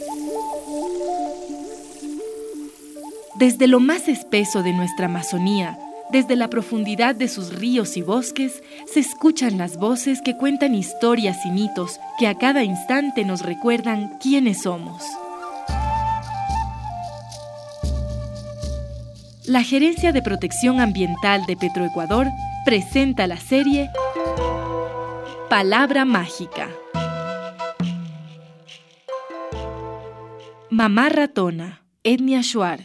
Desde lo más espeso de nuestra Amazonía, desde la profundidad de sus ríos y bosques, se escuchan las voces que cuentan historias y mitos que a cada instante nos recuerdan quiénes somos. La Gerencia de Protección Ambiental de Petroecuador presenta la serie Palabra Mágica. Mamá ratona, etnia Shuar.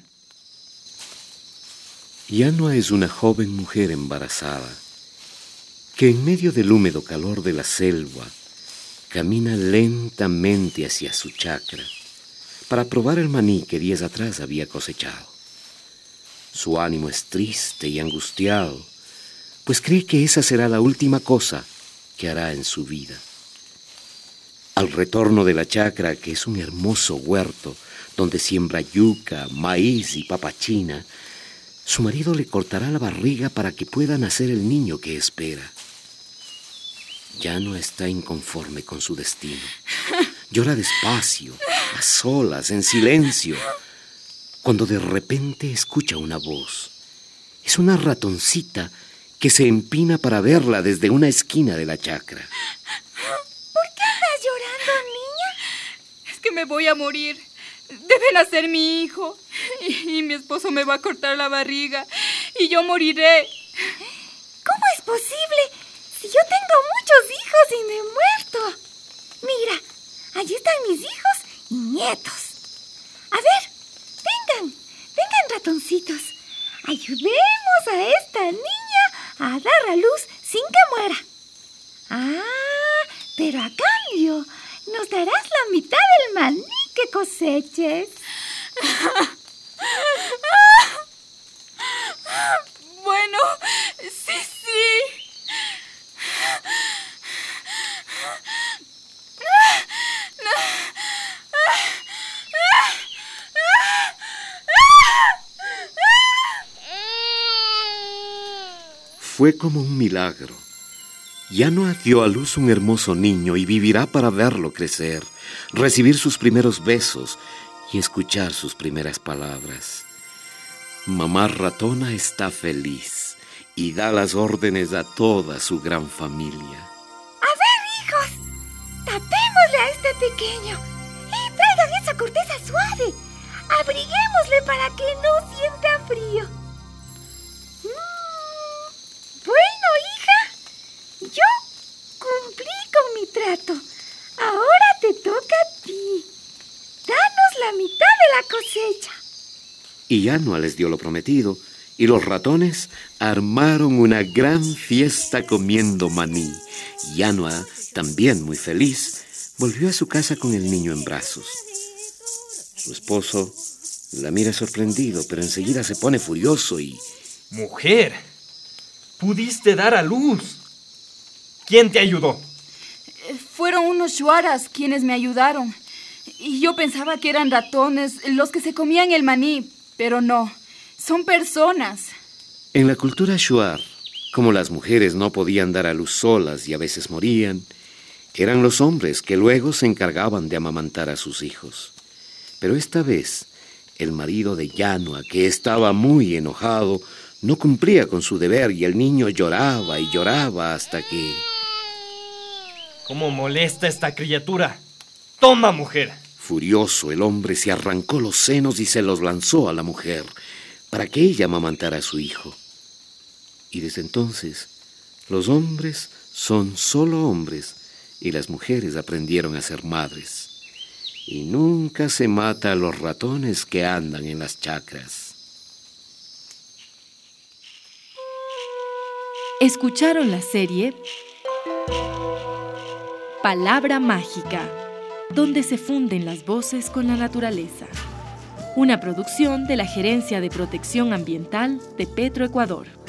Yanua es una joven mujer embarazada que en medio del húmedo calor de la selva camina lentamente hacia su chacra para probar el maní que días atrás había cosechado. Su ánimo es triste y angustiado, pues cree que esa será la última cosa que hará en su vida. Al retorno de la chacra, que es un hermoso huerto donde siembra yuca, maíz y papachina, su marido le cortará la barriga para que pueda nacer el niño que espera. Yanua está inconforme con su destino. Llora despacio, a solas, en silencio, cuando de repente escucha una voz. Es una ratoncita que se empina para verla desde una esquina de la chacra. ¿Por qué estás llorando, niña? Es que me voy a morir. Debe nacer mi hijo y mi esposo me va a cortar la barriga y yo moriré. ¿Cómo es posible? Si yo tengo muchos hijos y me he muerto. Mira, allí están mis hijos y nietos. A ver, vengan ratoncitos. Ayudemos a esta niña a dar a luz sin que muera. Pero a cambio nos darás la mitad del maní que coseches. Bueno, sí. Fue como un milagro. Yanua dio a luz un hermoso niño y vivirá para verlo crecer, recibir sus primeros besos y escuchar sus primeras palabras. Mamá ratona está feliz y da las órdenes a toda su gran familia. A ver, hijos, tapémosle a este pequeño y traigan esa corteza suave. Abriguémosle para que no sienta frío. Bueno, hija, yo cumplí con mi trato. Ahora te toca a ti. Danos la mitad de la cosecha. Y Yanua les dio lo prometido, y los ratones armaron una gran fiesta comiendo maní. Yanua, también muy feliz, volvió a su casa con el niño en brazos. Su esposo la mira sorprendido, pero enseguida se pone furioso y... Mujer, pudiste dar a luz. ¿Quién te ayudó? Fueron unos shuaras quienes me ayudaron. Y yo pensaba que eran ratones los que se comían el maní, pero no, son personas. En la cultura shuar, como las mujeres no podían dar a luz solas y a veces morían, eran los hombres que luego se encargaban de amamantar a sus hijos. Pero esta vez, el marido de Yanua, que estaba muy enojado, no cumplía con su deber y el niño lloraba y lloraba hasta que... ¿Cómo molesta esta criatura? ¡Toma, mujer! Furioso, el hombre se arrancó los senos y se los lanzó a la mujer para que ella amamantara a su hijo. Y desde entonces, los hombres son solo hombres y las mujeres aprendieron a ser madres. Y nunca se mata a los ratones que andan en las chacras. Escucharon la serie Palabra Mágica, donde se funden las voces con la naturaleza. Una producción de la Gerencia de Protección Ambiental de Petroecuador.